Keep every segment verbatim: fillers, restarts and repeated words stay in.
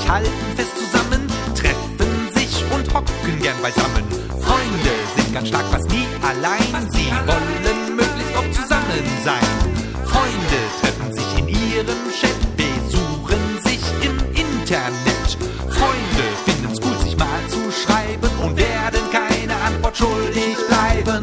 halten fest zusammen, treffen sich und hocken gern beisammen. Freunde sind ganz stark, fast nie allein, sie wollen möglichst oft zusammen sein. Freunde treffen sich in ihrem Chat, besuchen sich im Internet. Freunde finden's cool, sich mal zu schreiben und werden keine Antwort schuldig bleiben.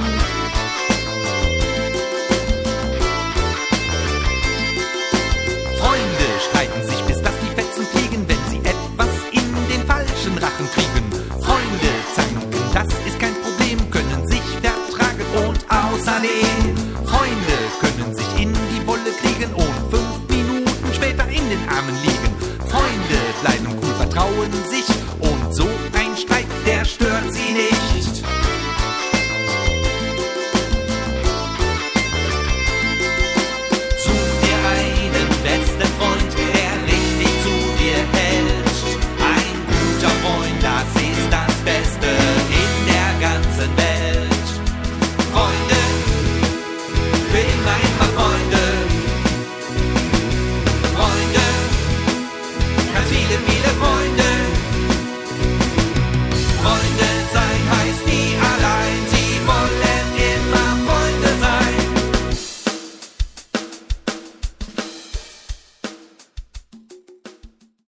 Freunde streiten sich, bis dass die Fetzen fliegen, wenn sie etwas in den falschen Rachen kriegen. Freunde zanken, das ist kein Problem, können sich vertragen und außerdem Freunde können sich in die Wolle kriegen und fünf Minuten später in den Armen liegen. Freunde bleiben cool, vertrauen sich